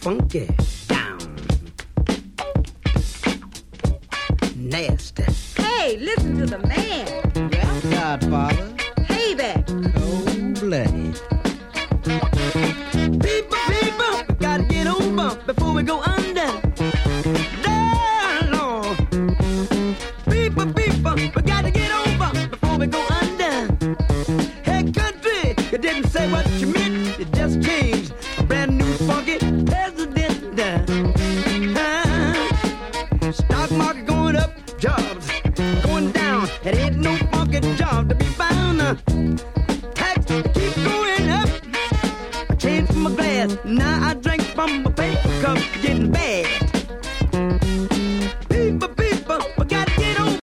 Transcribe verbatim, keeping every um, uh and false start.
funky down. Nasty. Hey, listen to the man. Yeah, Godfather. Payback. Cold-blooded. People, people, we gotta get over before we go under. Down, Lord. People, people, we gotta get over before we go under. Hey, country, you didn't say what you meant. You just changed a brand new funky president. Uh, stock market going up, jobs going down. It ain't no funky job to be found.